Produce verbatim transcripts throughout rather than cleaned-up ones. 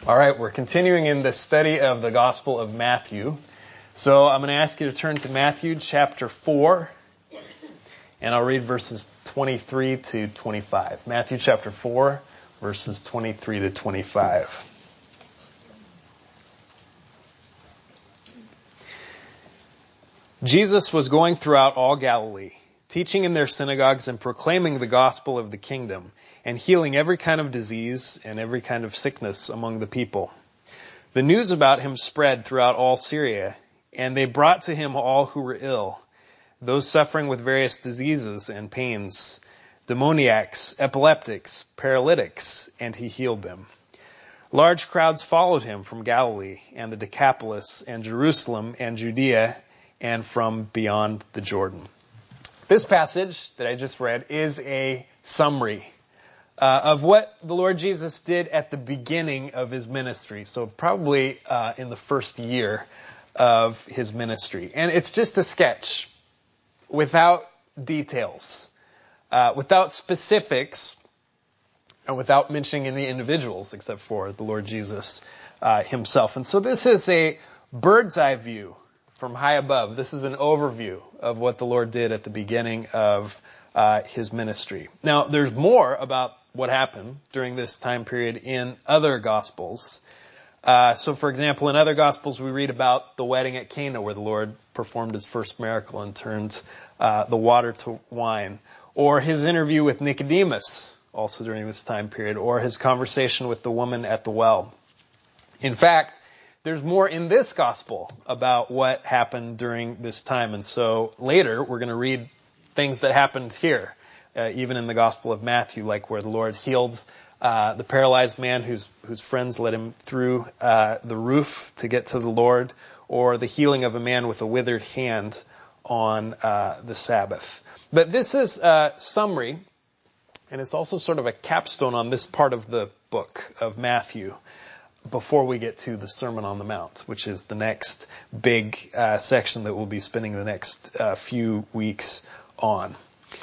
All right, we're continuing in the study of the Gospel of Matthew. So I'm going to ask you to turn to Matthew chapter four, and I'll read verses twenty-three to twenty-five. Matthew chapter four, verses twenty-three to twenty-five. Jesus was going throughout all Galilee, teaching in their synagogues and proclaiming the gospel of the kingdom, and healing every kind of disease and every kind of sickness among the people. The news about him spread throughout all Syria, and they brought to him all who were ill, those suffering with various diseases and pains, demoniacs, epileptics, paralytics, and he healed them. Large crowds followed him from Galilee and the Decapolis and Jerusalem and Judea and from beyond the Jordan. This passage that I just read is a summary uh, of what the Lord Jesus did at the beginning of his ministry. So probably uh, in the first year of his ministry. And it's just a sketch without details, uh, without specifics, and without mentioning any individuals except for the Lord Jesus uh, himself. And so this is a bird's eye view from high above. This is an overview of what the Lord did at the beginning of uh, his ministry. Now, there's more about what happened during this time period in other Gospels. Uh, so, for example, in other Gospels, we read about the wedding at Cana, where the Lord performed his first miracle and turned uh, the water to wine, or his interview with Nicodemus, also during this time period, or his conversation with the woman at the well. In fact, there's more in this gospel about what happened during this time. And so later we're going to read things that happened here, uh, even in the Gospel of Matthew, like where the Lord healed uh, the paralyzed man whose whose friends led him through uh, the roof to get to the Lord, or the healing of a man with a withered hand on uh, the Sabbath. But this is a summary, and it's also sort of a capstone on this part of the book of Matthew, before we get to the Sermon on the Mount, which is the next big uh, section that we'll be spending the next uh, few weeks on.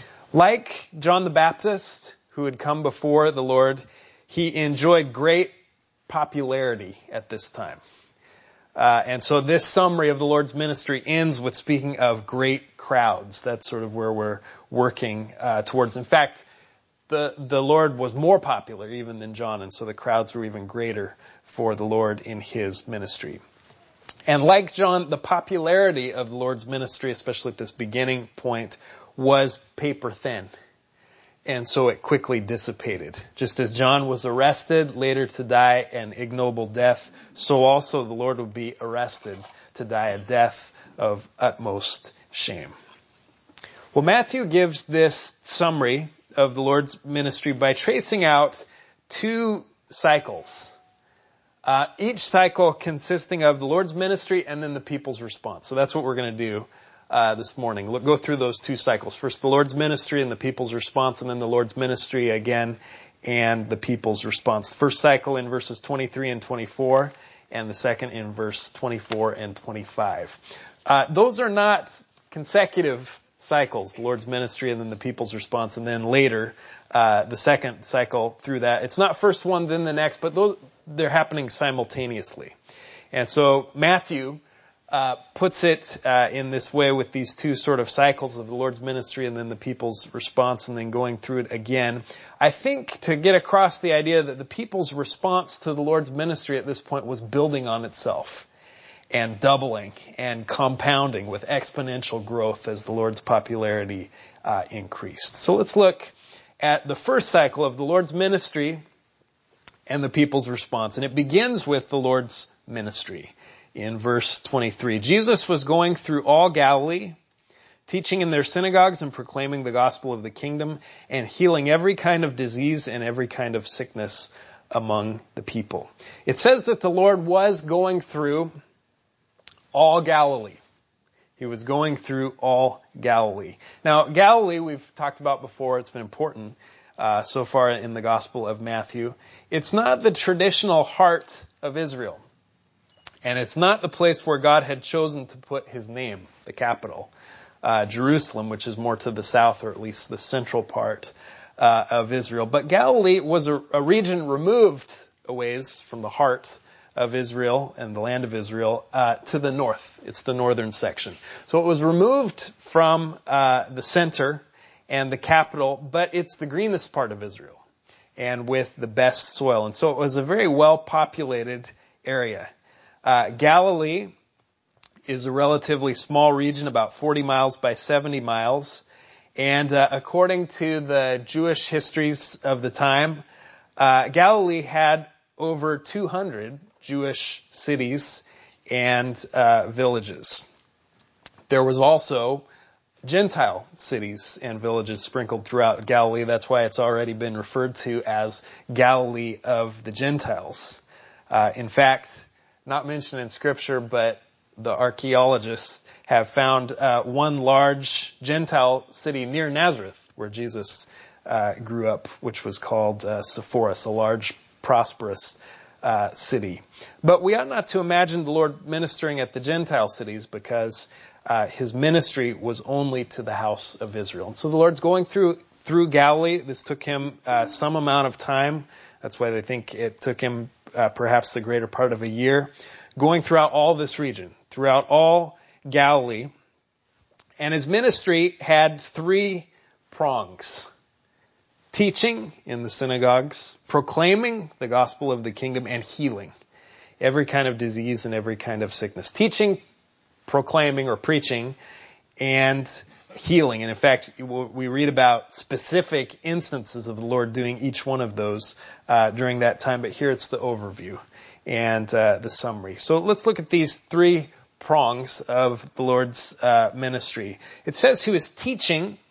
Like John the Baptist, who had come before the Lord, he enjoyed great popularity at this time. Uh, and so this summary of the Lord's ministry ends with speaking of great crowds. That's sort of where we're working uh, towards. In fact, the, the Lord was more popular even than John, and so the crowds were even greater for the Lord in his ministry. And like John, the popularity of the Lord's ministry, especially at this beginning point, was paper thin. And so it quickly dissipated. Just as John was arrested, later to die an ignoble death, so also the Lord would be arrested to die a death of utmost shame. Well, Matthew gives this summary of the Lord's ministry by tracing out two cycles. Uh, each cycle consisting of the Lord's ministry and then the people's response. So that's what we're going to do uh, this morning. Look, go through those two cycles. First the Lord's ministry and the people's response, and then the Lord's ministry again and the people's response. The first cycle in verses twenty-three and twenty-four, and the second in verse twenty-four and twenty-five. Uh, those are not consecutive cycles, the Lord's ministry and then the people's response, and then later uh, the second cycle through that. It's not first one, then the next, but those they're happening simultaneously. And so Matthew uh, puts it uh, in this way with these two sort of cycles of the Lord's ministry and then the people's response, and then going through it again. I think to get across the idea that the people's response to the Lord's ministry at this point was building on itself and doubling and compounding with exponential growth as the Lord's popularity uh, increased. So let's look at the first cycle of the Lord's ministry and the people's response. And it begins with the Lord's ministry in verse twenty-three. Jesus was going through all Galilee, teaching in their synagogues and proclaiming the gospel of the kingdom and healing every kind of disease and every kind of sickness among the people. It says that the Lord was going through all Galilee. He was going through all Galilee. Now, Galilee, we've talked about before. It's been important uh, so far in the Gospel of Matthew. It's not the traditional heart of Israel. And it's not the place where God had chosen to put his name, the capital, uh, Jerusalem, which is more to the south, or at least the central part uh, of Israel. But Galilee was a, a region removed a ways from the heart of Israel and the land of Israel uh, to the north. It's the northern section. So it was removed from uh, the center and the capital, but it's the greenest part of Israel and with the best soil. And so it was a very well-populated area. Uh, Galilee is a relatively small region, about forty miles by seventy miles. And uh, according to the Jewish histories of the time, uh, Galilee had over two hundred Jewish cities and uh, villages. There was also Gentile cities and villages sprinkled throughout Galilee. That's why it's already been referred to as Galilee of the Gentiles. Uh, in fact, not mentioned in Scripture, but the archaeologists have found uh, one large Gentile city near Nazareth, where Jesus uh, grew up, which was called uh, Sepphoris, a large, prosperous uh, city. But we ought not to imagine the Lord ministering at the Gentile cities, because uh, his ministry was only to the house of Israel. And so the Lord's going through through Galilee. This took him uh, some amount of time. That's why they think it took him uh, perhaps the greater part of a year, going throughout all this region, throughout all Galilee. And his ministry had three prongs: teaching in the synagogues, proclaiming the gospel of the kingdom, and healing every kind of disease and every kind of sickness. Teaching, proclaiming or preaching, and healing. And in fact, we read about specific instances of the Lord doing each one of those uh, during that time. But here it's the overview and uh, the summary. So let's look at these three prongs of the Lord's uh, ministry. It says he was teaching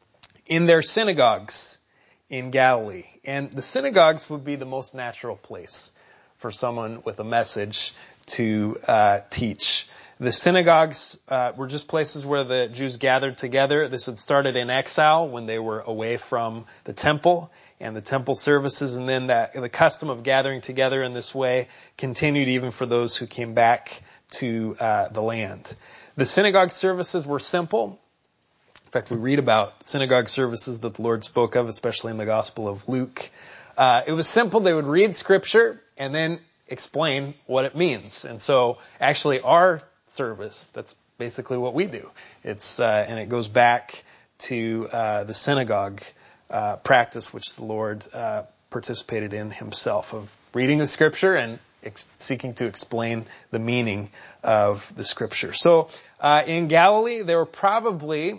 in their synagogues in Galilee. And the synagogues would be the most natural place for someone with a message to uh, teach. The synagogues uh, were just places where the Jews gathered together. This had started in exile when they were away from the temple and the temple services, and then that, the custom of gathering together in this way continued even for those who came back to uh, the land. The synagogue services were simple. In fact, we read about synagogue services that the Lord spoke of, especially in the Gospel of Luke. Uh, it was simple. They would read Scripture and then explain what it means. And so actually our service, that's basically what we do. It's uh, and it goes back to uh, the synagogue uh, practice, which the Lord uh, participated in himself, of reading the Scripture and ex- seeking to explain the meaning of the Scripture. So uh, in Galilee, there were probably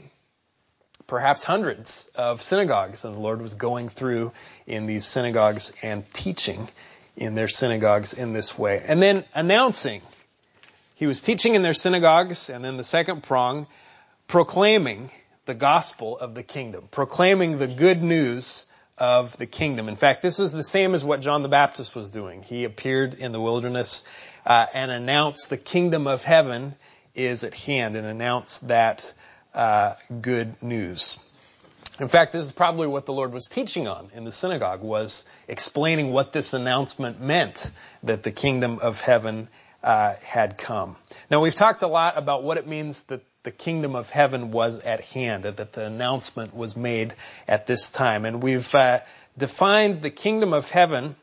perhaps hundreds of synagogues, and the Lord was going through in these synagogues and teaching in their synagogues in this way. And then announcing. He was teaching in their synagogues, and then the second prong, proclaiming the gospel of the kingdom, proclaiming the good news of the kingdom. In fact, this is the same as what John the Baptist was doing. He appeared in the wilderness uh, and announced the kingdom of heaven is at hand, and announced that uh, good news. In fact, this is probably what the Lord was teaching on in the synagogue, was explaining what this announcement meant, that the kingdom of heaven Uh, had come. Now, we've talked a lot about what it means that the kingdom of heaven was at hand, that the announcement was made at this time. And we've uh, defined the kingdom of heaven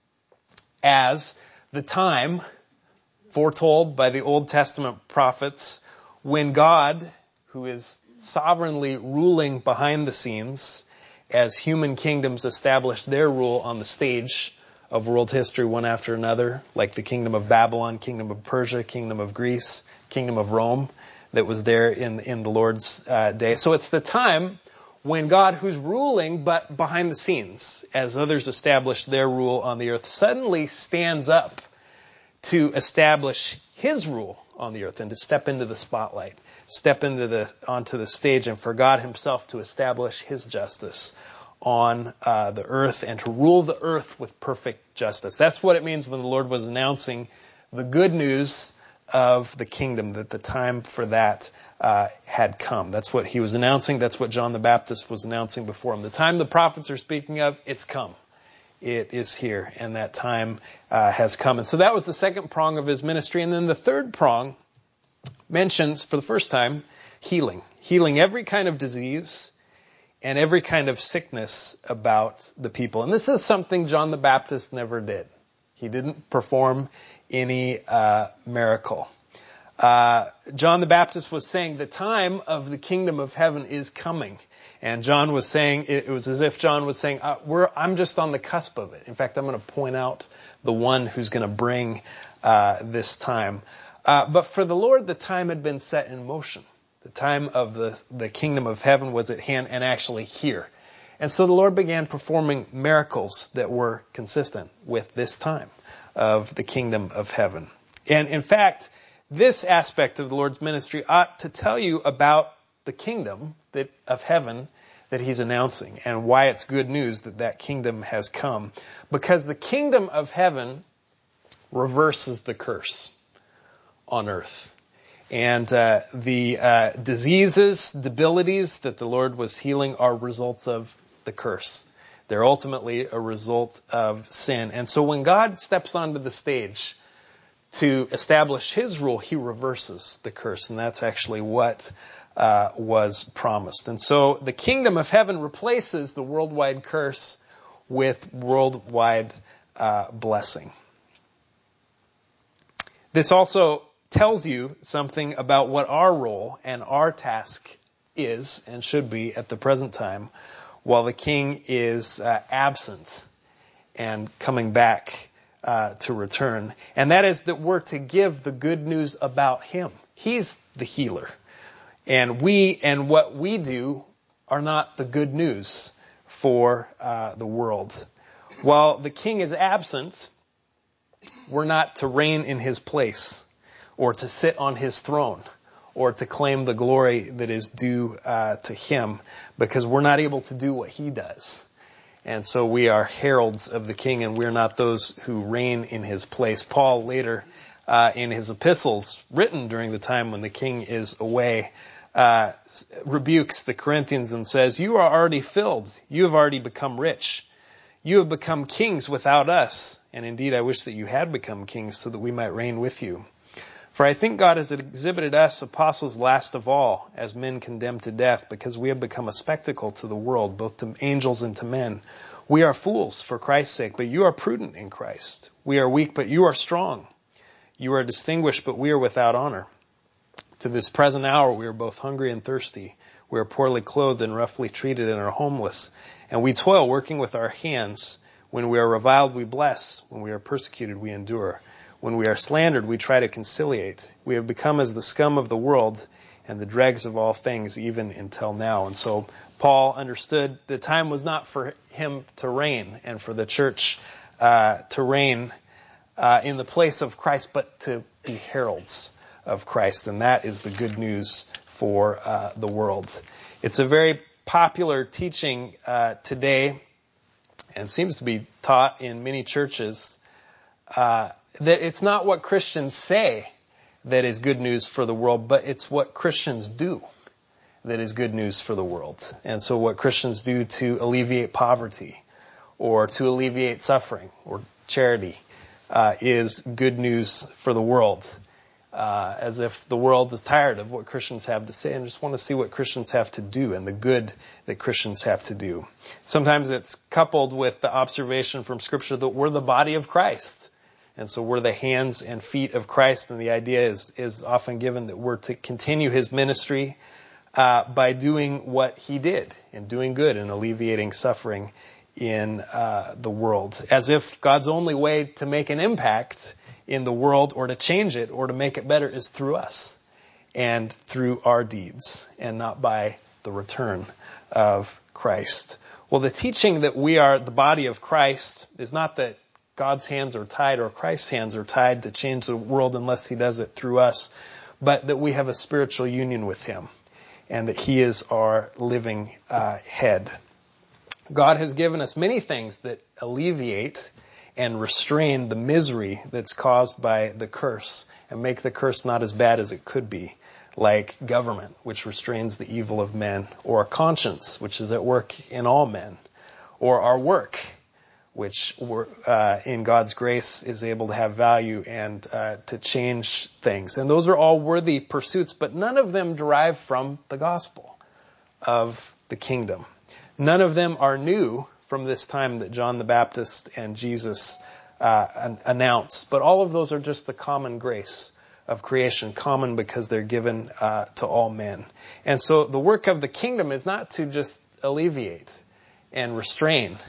as the time foretold by the Old Testament prophets when God, who is sovereignly ruling behind the scenes as human kingdoms establish their rule on the stage of world history one after another, like the kingdom of Babylon, kingdom of Persia, kingdom of Greece, kingdom of Rome that was there in, in the Lord's uh, day. So it's the time when God, who's ruling but behind the scenes, as others establish their rule on the earth, suddenly stands up to establish his rule on the earth and to step into the spotlight, step into the onto the stage, and for God himself to establish his justice on uh, the earth and to rule the earth with perfect justice. That's what it means when the Lord was announcing the good news of the kingdom, that the time for that uh, had come. That's what he was announcing. That's what John the Baptist was announcing before him. The time the prophets are speaking of, it's come. It is here, and that time uh, has come. And so that was the second prong of his ministry. And then the third prong mentions, for the first time, healing. Healing every kind of disease and every kind of sickness about the people. And this is something John the Baptist never did. He didn't perform any uh, miracle. Uh, John the Baptist was saying the time of the kingdom of heaven is coming. And John was saying, it was as if John was saying, uh, we're, I'm just on the cusp of it. In fact, I'm going to point out the one who's going to bring uh, this time. Uh, but for the Lord, the time had been set in motion. The time of the, the kingdom of heaven was at hand and actually here. And so the Lord began performing miracles that were consistent with this time of the kingdom of heaven. And in fact, this aspect of the Lord's ministry ought to tell you about the kingdom that, of heaven that he's announcing and why it's good news that that kingdom has come. Because the kingdom of heaven reverses the curse on earth. And uh, the uh, diseases, debilities that the Lord was healing are results of the curse. They're ultimately a result of sin. And so when God steps onto the stage to establish his rule, he reverses the curse. And that's actually what uh, was promised. And so the kingdom of heaven replaces the worldwide curse with worldwide uh, blessing. This also tells you something about what our role and our task is and should be at the present time while the king is uh, absent and coming back uh, to return. And that is that we're to give the good news about him. He's the healer. And we and what we do are not the good news for uh, the world. While the king is absent, we're not to reign in his place or to sit on his throne or to claim the glory that is due uh, to him, because we're not able to do what he does. And so we are heralds of the king, and we're not those who reign in his place. Paul later uh, in his epistles written during the time when the king is away uh, rebukes the Corinthians and says, you are already filled. You have already become rich. You have become kings without us. And indeed, I wish that you had become kings so that we might reign with you. For I think God has exhibited us apostles last of all as men condemned to death, because we have become a spectacle to the world, both to angels and to men. We are fools for Christ's sake, but you are prudent in Christ. We are weak, but you are strong. You are distinguished, but we are without honor. To this present hour we are both hungry and thirsty. We are poorly clothed and roughly treated and are homeless. And we toil working with our hands. When we are reviled, we bless. When we are persecuted, we endure. When we are slandered, we try to conciliate. We have become as the scum of the world and the dregs of all things, even until now. And so Paul understood the time was not for him to reign and for the church uh, to reign uh, in the place of Christ, but to be heralds of Christ. And that is the good news for uh, the world. It's a very popular teaching uh, today, and seems to be taught in many churches, uh, that it's not what Christians say that is good news for the world, but it's what Christians do that is good news for the world. And so what Christians do to alleviate poverty or to alleviate suffering or charity uh, is good news for the world. Uh, as if the world is tired of what Christians have to say and just want to see what Christians have to do and the good that Christians have to do. Sometimes it's coupled with the observation from Scripture that we're the body of Christ. And so we're the hands and feet of Christ, and the idea is, is often given that we're to continue his ministry uh, by doing what he did and doing good and alleviating suffering in uh, the world. As if God's only way to make an impact in the world or to change it or to make it better is through us and through our deeds and not by the return of Christ. Well, the teaching that we are the body of Christ is not that God's hands are tied or Christ's hands are tied to change the world unless he does it through us, but that we have a spiritual union with him and that he is our living uh, head. God has given us many things that alleviate and restrain the misery that's caused by the curse and make the curse not as bad as it could be, like government, which restrains the evil of men, or a conscience, which is at work in all men, or our work, which uh, in God's grace is able to have value and uh, to change things. And those are all worthy pursuits, but none of them derive from the gospel of the kingdom. None of them are new from this time that John the Baptist and Jesus uh, an- announce. But all of those are just the common grace of creation, common because they're given uh, to all men. And so the work of the kingdom is not to just alleviate and restrain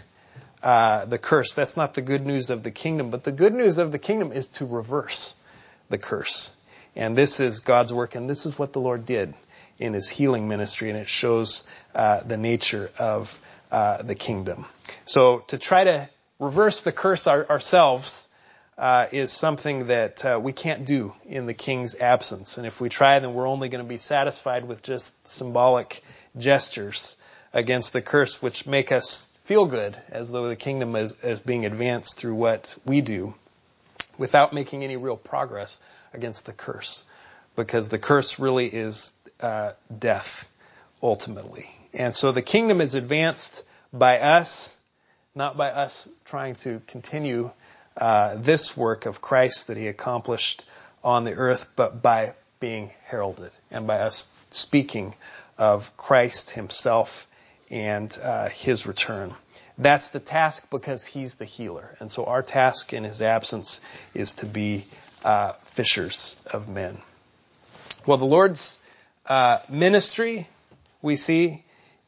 uh, the curse. That's not the good news of the kingdom. But the good news of the kingdom is to reverse the curse. And this is God's work, and this is what the Lord did in his healing ministry, and it shows uh, the nature of uh, the kingdom. So to try to reverse the curse our, ourselves uh, is something that uh, we can't do in the king's absence. And if we try, then we're only going to be satisfied with just symbolic gestures against the curse, which make us feel good, as though the kingdom is, is being advanced through what we do, without making any real progress against the curse, because the curse really is uh, death, ultimately. And so the kingdom is advanced by us, not by us trying to continue uh, this work of Christ that he accomplished on the earth, but by being heralded and by us speaking of Christ himself and uh, his return. That's the task, because he's the healer. And so our task in his absence is to be uh, fishers of men. Well, the Lord's uh, ministry, we see,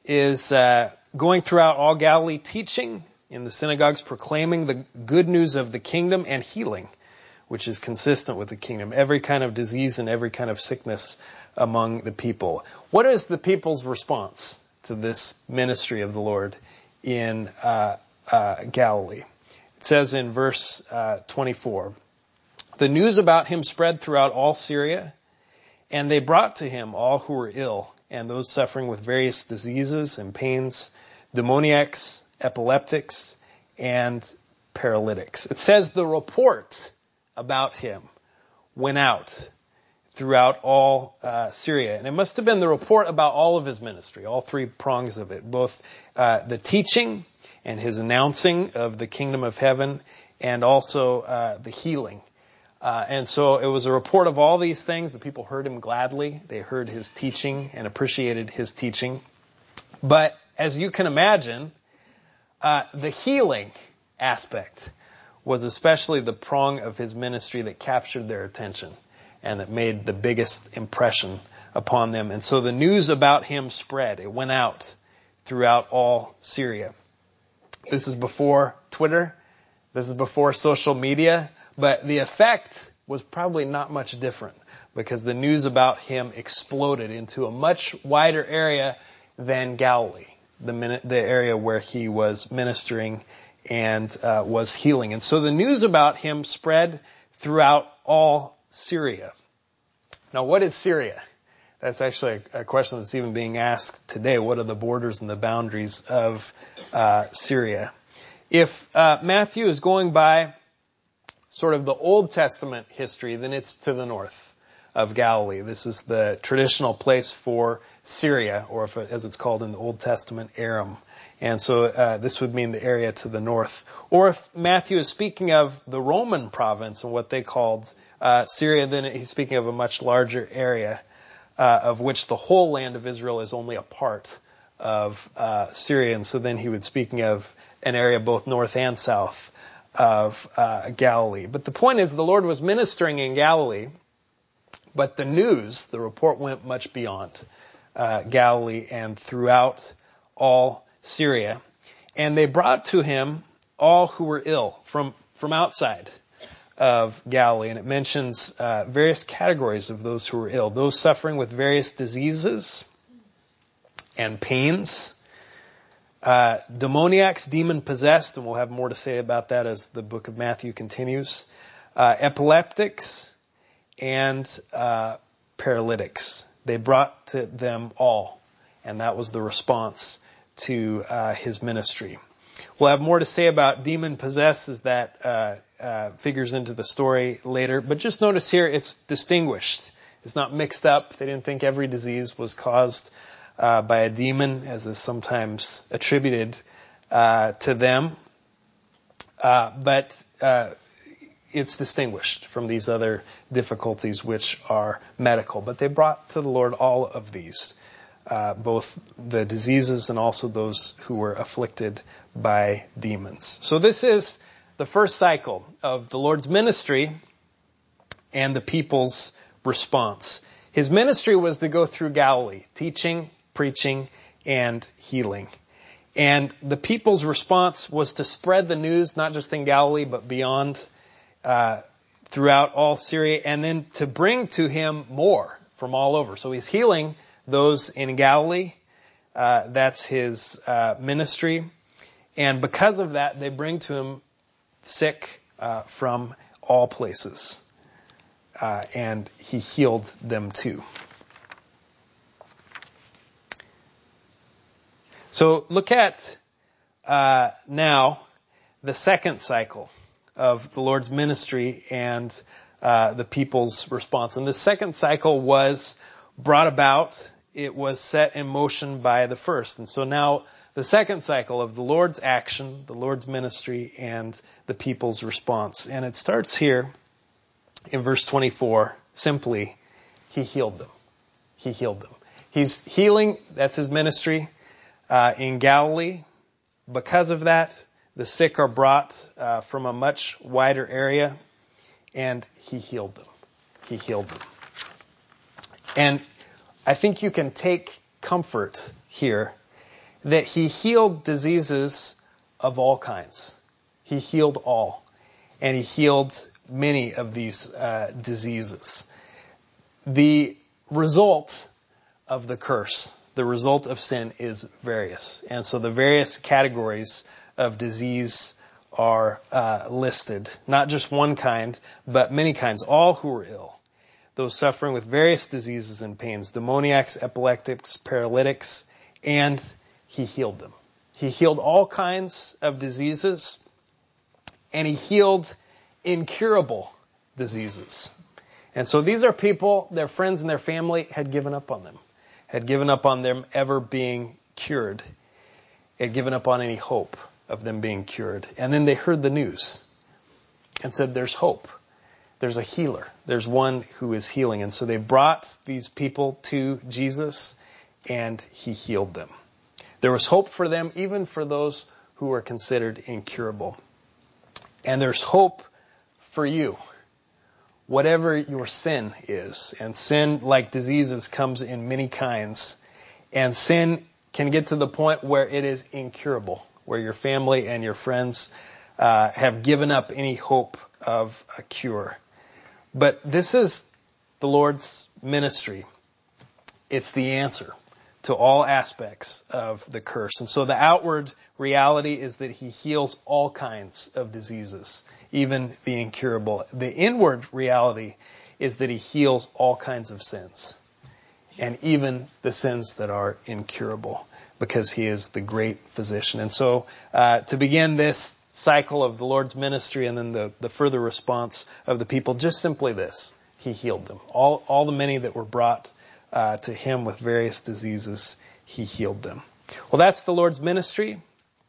is uh, going throughout all Galilee, teaching in the synagogues, proclaiming the good news of the kingdom, and healing, which is consistent with the kingdom, every kind of disease and every kind of sickness among the people. What is the people's response to this ministry of the Lord in uh, uh, Galilee? It says in verse uh, twenty-four, the news about him spread throughout all Syria, and they brought to him all who were ill, and those suffering with various diseases and pains, demoniacs, epileptics, and paralytics. It says the report about him went out throughout all uh, Syria. And it must have been the report about all of his ministry, all three prongs of it, both uh, the teaching and his announcing of the kingdom of heaven, and also uh, the healing. Uh, and so it was a report of all these things. The people heard him gladly. They heard his teaching and appreciated his teaching. But as you can imagine, uh, the healing aspect was especially the prong of his ministry that captured their attention and that made the biggest impression upon them. And so the news about him spread. It went out throughout all Syria. This is before Twitter. This is before social media. But the effect was probably not much different, because the news about him exploded into a much wider area than Galilee, the, min- the area where he was ministering and uh, was healing. And so the news about him spread throughout all Syria. Now, what is Syria? That's actually a, a question that's even being asked today. What are the borders and the boundaries of uh, Syria? If uh, Matthew is going by sort of the Old Testament history, then it's to the north of Galilee. This is the traditional place for Syria, or if it, as it's called in the Old Testament, Aram. And so uh, this would mean the area to the north. Or if Matthew is speaking of the Roman province and what they called uh, Syria, then he's speaking of a much larger area uh, of which the whole land of Israel is only a part of uh, Syria. And so then he would speaking of an area both north and south of uh, Galilee. But the point is, the Lord was ministering in Galilee, but the news, the report went much beyond uh, Galilee and throughout all Syria. And they brought to him all who were ill from, from outside of Galilee. And it mentions uh, various categories of those who were ill. Those suffering with various diseases and pains, Uh, demoniacs, demon-possessed, and we'll have more to say about that as the book of Matthew continues, uh, epileptics, and uh, paralytics. They brought to them all, and that was the response to uh, his ministry. We'll have more to say about demon-possessed as that uh, uh, figures into the story later, but just notice here it's distinguished. It's not mixed up. They didn't think every disease was caused Uh, by a demon, as is sometimes attributed uh, to them. Uh, but uh, it's distinguished from these other difficulties which are medical. But they brought to the Lord all of these, uh, both the diseases and also those who were afflicted by demons. So this is the first cycle of the Lord's ministry and the people's response. His ministry was to go through Galilee, teaching, preaching, and healing. And the people's response was to spread the news, not just in Galilee, but beyond, uh, throughout all Syria, and then to bring to him more from all over. So he's healing those in Galilee. Uh, that's his uh, ministry. And because of that, they bring to him sick uh, from all places. Uh, and he healed them too. So look at uh, now the second cycle of the Lord's ministry and uh, the people's response. And the second cycle was brought about, it was set in motion by the first. And so now the second cycle of the Lord's action, the Lord's ministry, and the people's response. And it starts here in verse twenty-four, simply, he healed them. He healed them. He's healing, that's his ministry, uh, in Galilee. Because of that, the sick are brought uh, from a much wider area, and he healed them. He healed them. And I think you can take comfort here that he healed diseases of all kinds. He healed all. And he healed many of these uh, diseases. The result of the curse, the result of sin, is various. And so the various categories of disease are uh, listed. Not just one kind, but many kinds. All who were ill. Those suffering with various diseases and pains. Demoniacs, epileptics, paralytics. And he healed them. He healed all kinds of diseases. And he healed incurable diseases. And so these are people, their friends and their family had given up on them. Had given up on them ever being cured. Had given up on any hope of them being cured. And then they heard the news and said, there's hope. There's a healer. There's one who is healing. And so they brought these people to Jesus and he healed them. There was hope for them, even for those who were considered incurable. And there's hope for you, whatever your sin is. And sin, like diseases, comes in many kinds. And sin can get to the point where it is incurable, where your family and your friends uh, have given up any hope of a cure. But this is the Lord's ministry. It's the answer to all aspects of the curse. And so the outward reality is that he heals all kinds of diseases, even the incurable. The inward reality is that he heals all kinds of sins, and even the sins that are incurable, because he is the great physician. And so uh, to begin this cycle of the Lord's ministry and then the, the further response of the people, just simply this: he healed them. All, all the many that were brought uh, to him with various diseases, he healed them. Well, that's the Lord's ministry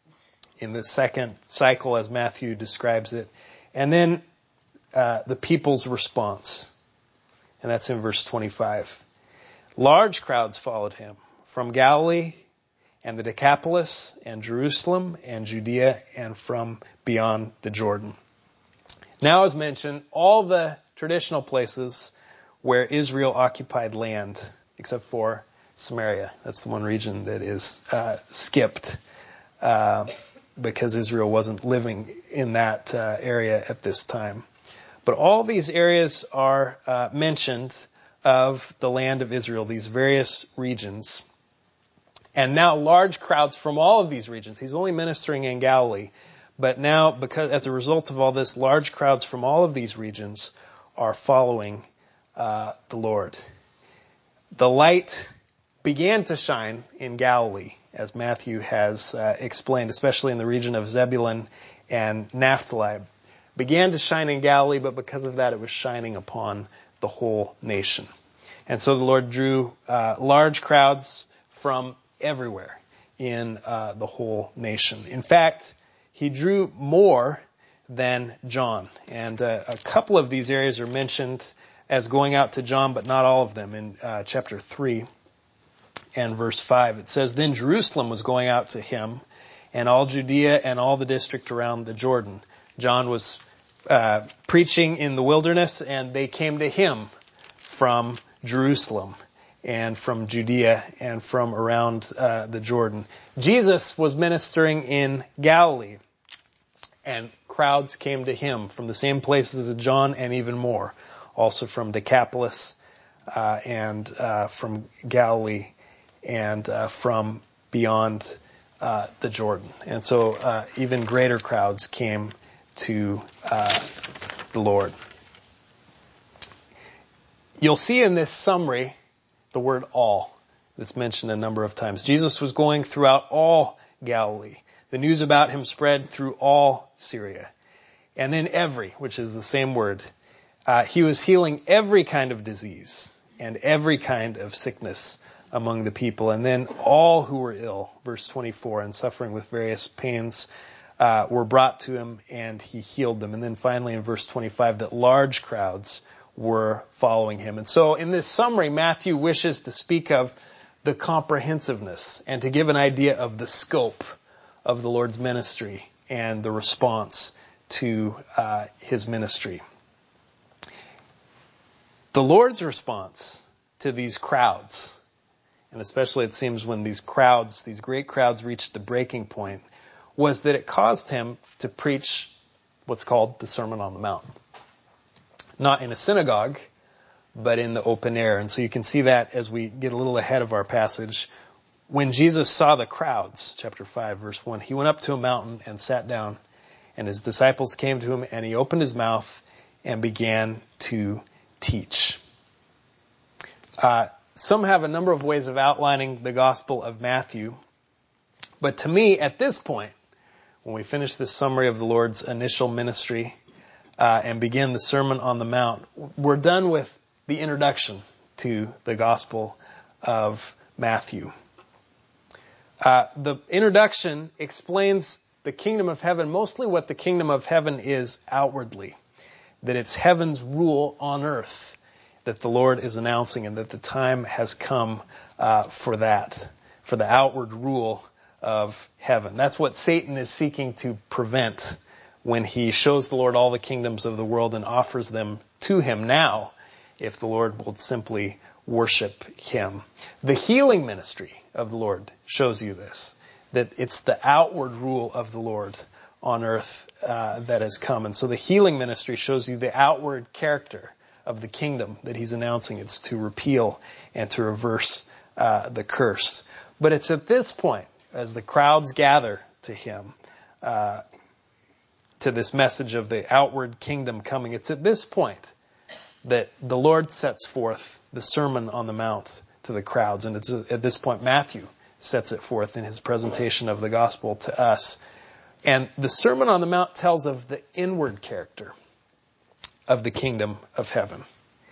in the second cycle as Matthew describes it. And then uh, the people's response. And that's in verse twenty-five. Large crowds followed him from Galilee and the Decapolis and Jerusalem and Judea and from beyond the Jordan. Now, as mentioned, all the traditional places where Israel occupied land, except for Samaria. That's the one region that is uh, skipped uh, because Israel wasn't living in that uh, area at this time. But all these areas are uh, mentioned of the land of Israel, these various regions. And now large crowds from all of these regions. He's only ministering in Galilee. But now, because as a result of all this, large crowds from all of these regions are following uh, the Lord. The light began to shine in Galilee, as Matthew has uh, explained, especially in the region of Zebulun and Naphtali. Began to shine in Galilee, but because of that, it was shining upon the whole nation. And so the Lord drew uh, large crowds from everywhere in uh, the whole nation. In fact, he drew more than John. And uh, a couple of these areas are mentioned as going out to John, but not all of them. In uh, chapter three and verse five, it says, "Then Jerusalem was going out to him, and all Judea and all the district around the Jordan, John was uh, preaching in the wilderness, and they came to him from Jerusalem and from Judea and from around uh, the Jordan. Jesus was ministering in Galilee, and crowds came to him from the same places as John and even more, also from Decapolis uh, and uh, from Galilee and uh, from beyond uh, the Jordan. And so uh, even greater crowds came to uh, the Lord. You'll see in this summary the word all that's mentioned a number of times. Jesus was going throughout all Galilee. The news about him spread through all Syria. And then every, which is the same word. Uh, he was healing every kind of disease and every kind of sickness among the people. And then all who were ill, verse twenty-four, and suffering with various pains uh, were brought to him, and he healed them. And then finally in verse twenty-five, that large crowds were following him. And so in this summary, Matthew wishes to speak of the comprehensiveness and to give an idea of the scope of the Lord's ministry and the response to uh, his ministry. The Lord's response to these crowds, and especially it seems when these crowds, these great crowds reached the breaking point, was that it caused him to preach what's called the Sermon on the Mount. Not in a synagogue, but in the open air. And so you can see that as we get a little ahead of our passage. When Jesus saw the crowds, chapter five, verse one, he went up to a mountain and sat down, and his disciples came to him, and he opened his mouth and began to teach. Uh, some have a number of ways of outlining the Gospel of Matthew, but to me, at this point, when we finish this summary of the Lord's initial ministry uh, and begin the Sermon on the Mount, we're done with the introduction to the Gospel of Matthew. Uh, the introduction explains the kingdom of heaven, mostly what the kingdom of heaven is outwardly, that it's heaven's rule on earth that the Lord is announcing, and that the time has come uh, for that, for the outward rule of heaven. That's what Satan is seeking to prevent when he shows the Lord all the kingdoms of the world and offers them to him now, if the Lord will simply worship him. The healing ministry of the Lord shows you this, that it's the outward rule of the Lord on earth uh, that has come. And so the healing ministry shows you the outward character of the kingdom that he's announcing. It's to repeal and to reverse uh, the curse. But it's at this point, as the crowds gather to him, uh, to this message of the outward kingdom coming, it's at this point that the Lord sets forth the Sermon on the Mount to the crowds. And it's at this point Matthew sets it forth in his presentation of the gospel to us. And the Sermon on the Mount tells of the inward character of the kingdom of heaven.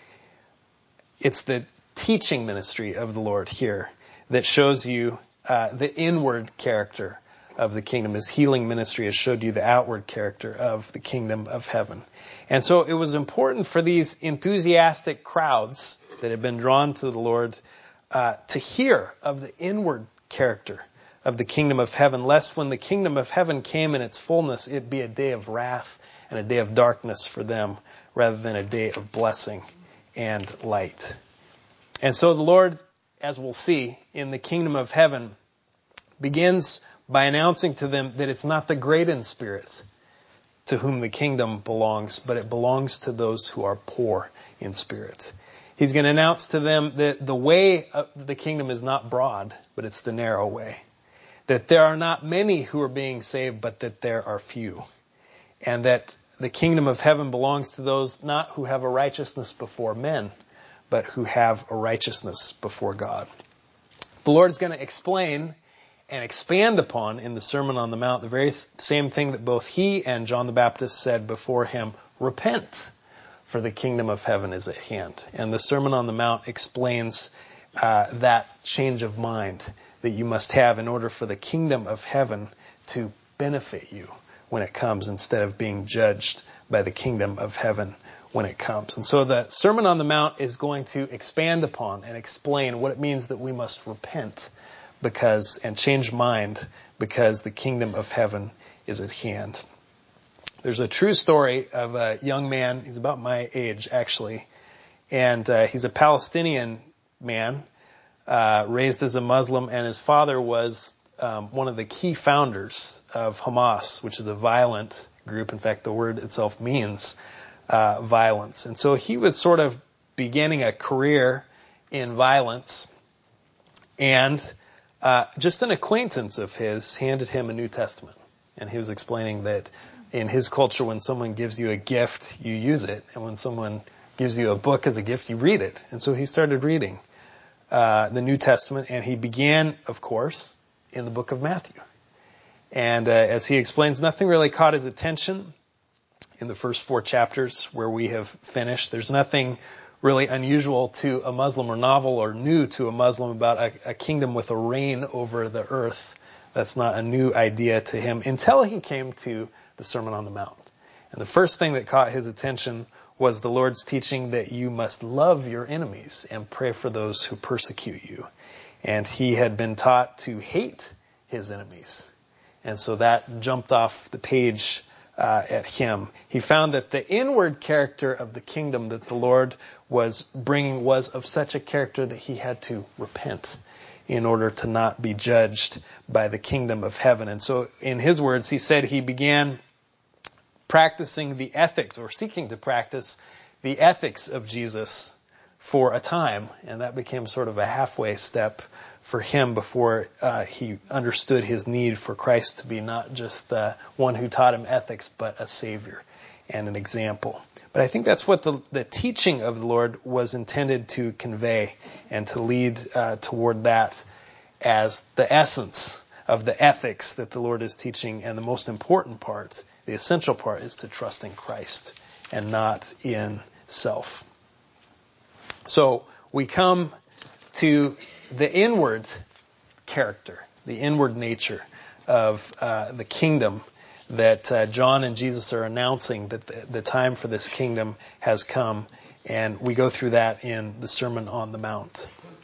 It's the teaching ministry of the Lord here that shows you uh, the inward character of the kingdom. His healing ministry has showed you the outward character of the kingdom of heaven. And so it was important for these enthusiastic crowds that had been drawn to the Lord uh, to hear of the inward character of the kingdom of heaven, lest when the kingdom of heaven came in its fullness, it be a day of wrath and a day of darkness for them, rather than a day of blessing and light. And so the Lord, as we'll see, in the kingdom of heaven, begins by announcing to them that it's not the great in spirit to whom the kingdom belongs, but it belongs to those who are poor in spirit. He's going to announce to them that the way of the kingdom is not broad, but it's the narrow way. That there are not many who are being saved, but that there are few. And that the kingdom of heaven belongs to those not who have a righteousness before men, but who have a righteousness before God. The Lord is going to explain and expand upon in the Sermon on the Mount the very same thing that both he and John the Baptist said before him: repent, for the kingdom of heaven is at hand. And the Sermon on the Mount explains uh, that change of mind that you must have in order for the kingdom of heaven to benefit you when it comes, instead of being judged by the kingdom of heaven when it comes. And so the Sermon on the Mount is going to expand upon and explain what it means that we must repent because and change mind because the kingdom of heaven is at hand. There's a true story of a young man. He's about my age, actually. And uh, he's a Palestinian man, uh, raised as a Muslim, and his father was um, one of the key founders of Hamas, which is a violent group. In fact, the word itself means uh, violence. And so he was sort of beginning a career in violence, and uh, just an acquaintance of his handed him a New Testament. And he was explaining that in his culture, when someone gives you a gift, you use it. And when someone gives you a book as a gift, you read it. And so he started reading uh, the New Testament, and he began, of course, in the book of Matthew. And uh, as he explains, nothing really caught his attention in the first four chapters where we have finished. There's nothing really unusual to a Muslim or novel or new to a Muslim about a, a kingdom with a reign over the earth. That's not a new idea to him until he came to the Sermon on the Mount. And the first thing that caught his attention was the Lord's teaching that you must love your enemies and pray for those who persecute you. And he had been taught to hate his enemies. And so that jumped off the page uh, at him. He found that the inward character of the kingdom that the Lord was bringing was of such a character that he had to repent in order to not be judged by the kingdom of heaven. And so in his words, he said he began practicing the ethics, or seeking to practice the ethics of Jesus for a time. And that became sort of a halfway step for him before uh, he understood his need for Christ to be not just uh, one who taught him ethics, but a savior and an example. But I think that's what the, the teaching of the Lord was intended to convey and to lead uh, toward that as the essence of the ethics that the Lord is teaching. And the most important part, the essential part, is to trust in Christ and not in self. So we come to the inward character, the inward nature of uh, the kingdom that uh, John and Jesus are announcing, that the, the time for this kingdom has come. And we go through that in the Sermon on the Mount.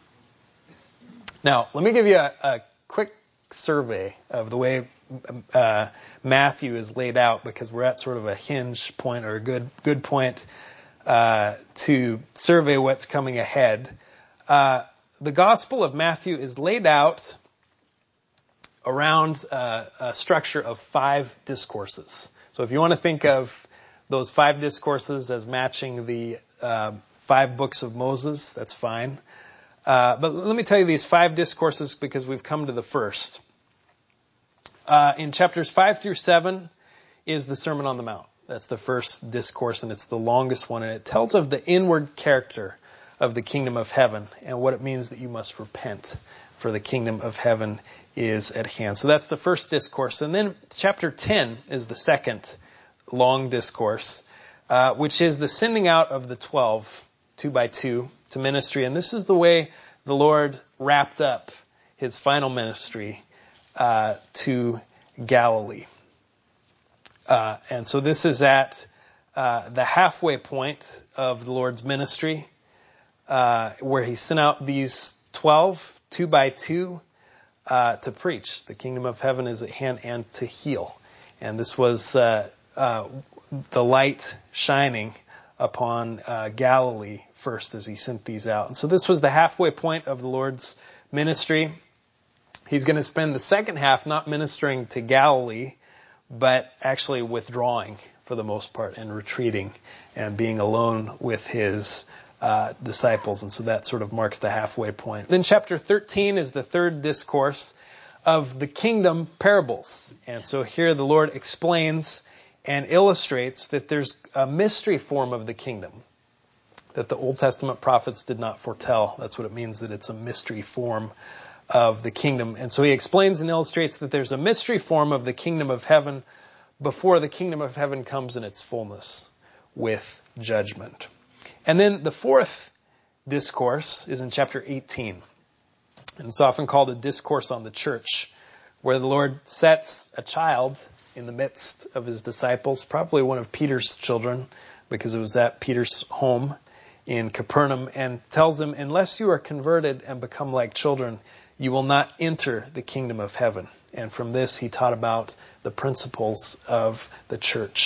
Now, let me give you a, a quick survey of the way uh, Matthew is laid out, because we're at sort of a hinge point, or a good good point uh, to survey what's coming ahead. Uh, the Gospel of Matthew is laid out around uh, a structure of five discourses. So if you want to think of those five discourses as matching the uh, five books of Moses, that's fine. Uh, but let me tell you these five discourses because we've come to the first. Uh, in chapters five through seven is the Sermon on the Mount. That's the first discourse, and it's the longest one, and it tells of the inward character of the kingdom of heaven and what it means that you must repent, for the kingdom of heaven is at hand. So that's the first discourse. And then chapter ten is the second long discourse, uh, which is the sending out of the twelve, two by two, to ministry. And this is the way the Lord wrapped up his final ministry uh, to Galilee. Uh, and so this is at uh, the halfway point of the Lord's ministry, uh, where he sent out these twelve, two by two, uh, to preach. The kingdom of heaven is at hand, and to heal. And this was uh, uh, the light shining upon uh, Galilee first as he sent these out. And so this was the halfway point of the Lord's ministry. He's going to spend the second half not ministering to Galilee, but actually withdrawing for the most part and retreating and being alone with his uh, disciples. And so that sort of marks the halfway point. Then chapter thirteen is the third discourse of the kingdom parables. And so here the Lord explains and illustrates that there's a mystery form of the kingdom that the Old Testament prophets did not foretell. That's what it means, that it's a mystery form of the kingdom. And so he explains and illustrates that there's a mystery form of the kingdom of heaven before the kingdom of heaven comes in its fullness with judgment. And then the fourth discourse is in chapter eighteen. And it's often called a discourse on the church, where the Lord sets a child in the midst of his disciples, probably one of Peter's children, because it was at Peter's home in Capernaum, and tells them, unless you are converted and become like children, you will not enter the kingdom of heaven. And from this, he taught about the principles of the church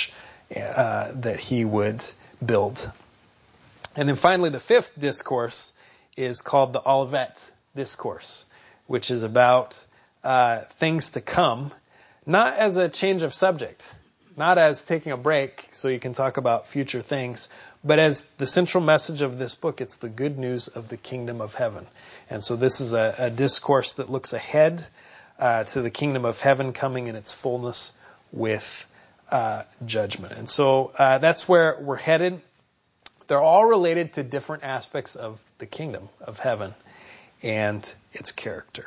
uh, that he would build. And then finally, the fifth discourse is called the Olivet Discourse, which is about uh, things to come, not as a change of subject, not as taking a break so you can talk about future things, but as the central message of this book. It's the good news of the kingdom of heaven. And so this is a, a discourse that looks ahead uh, to the kingdom of heaven coming in its fullness with uh, judgment. And so uh, that's where we're headed. They're all related to different aspects of the kingdom of heaven and its character.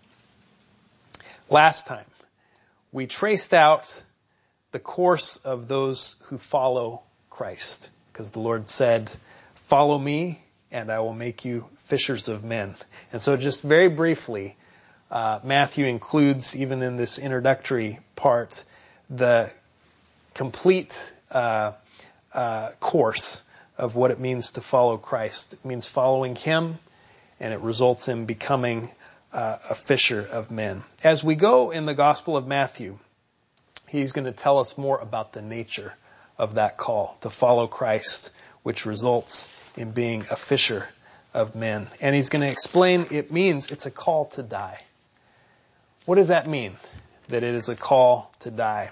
Last time, we traced out the course of those who follow Christ, because the Lord said, "Follow me, and I will make you fishers of men." And so just very briefly, uh, Matthew includes, even in this introductory part, the complete uh, uh, course of what it means to follow Christ. It means following him, and it results in becoming uh, a fisher of men. As we go in the Gospel of Matthew, he's going to tell us more about the nature of that call to follow Christ, which results in being a fisher of men. And he's going to explain it means it's a call to die. What does that mean, that it is a call to die?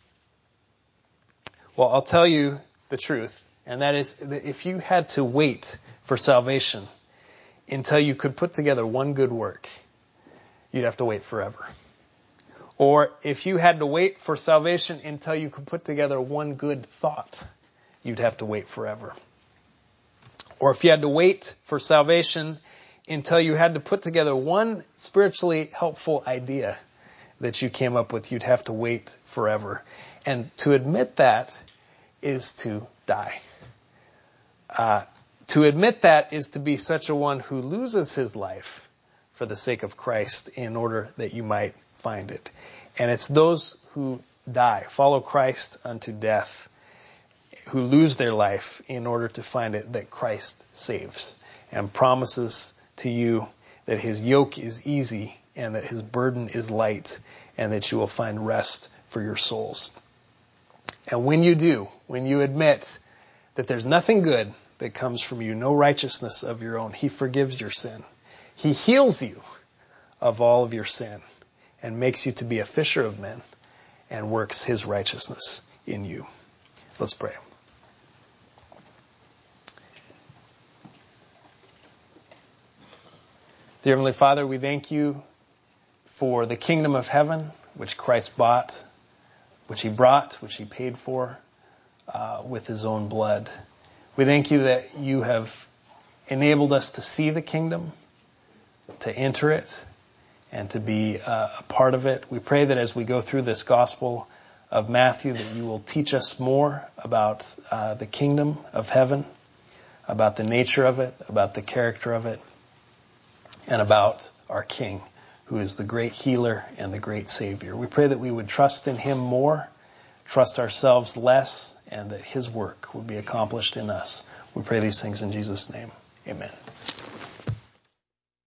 Well, I'll tell you the truth, and that is that if you had to wait for salvation until you could put together one good work, you'd have to wait forever. Or if you had to wait for salvation until you could put together one good thought, you'd have to wait forever. Or if you had to wait for salvation until you had to put together one spiritually helpful idea that you came up with, you'd have to wait forever. And to admit that is to die. Uh, to admit that is to be such a one who loses his life for the sake of Christ in order that you might find it. And it's those who die, follow Christ unto death, who lose their life in order to find it, that Christ saves and promises to you that his yoke is easy and that his burden is light and that you will find rest for your souls. And when you do, when you admit that there's nothing good that comes from you, no righteousness of your own, he forgives your sin. He heals you of all of your sin and makes you to be a fisher of men and works his righteousness in you. Let's pray. Dear Heavenly Father, we thank you for the kingdom of heaven, which Christ bought, which he brought, which he paid for uh, with his own blood. We thank you that you have enabled us to see the kingdom, to enter it, and to be uh, a part of it. We pray that as we go through this Gospel of Matthew, that you will teach us more about uh, the kingdom of heaven, about the nature of it, about the character of it, and about our King, who is the great healer and the great Savior. We pray that we would trust in him more, trust ourselves less, and that his work would be accomplished in us. We pray these things in Jesus' name. Amen.